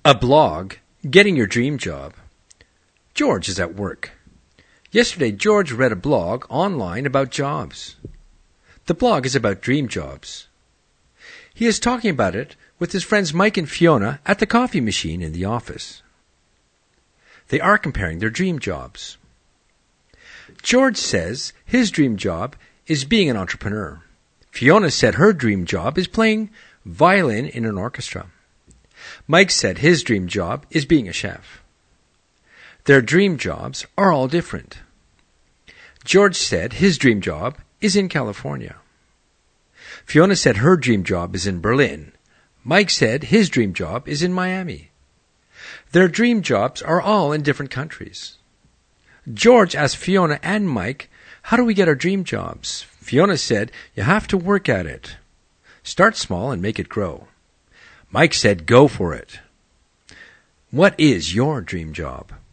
A blog, getting your dream job. George is at work. Yesterday, George read a blog online about jobs. The blog is about dream jobs. He is talking about it with his friends Mike and Fiona at the coffee machine in the office. They are comparing their dream jobs. George says his dream job is being an entrepreneur. Fiona said her dream job is playing violin in an orchestra. Mike said his dream job is being a chef. Their dream jobs are all different. George said his dream job is in California. Fiona said her dream job is in Berlin. Mike said his dream job is in Miami. Their dream jobs are all in different countries. George asked Fiona and Mike, how do we get our dream jobs? Fiona said, you have to work at it. Start small and make it grow. Mike said, go for it. What is your dream job?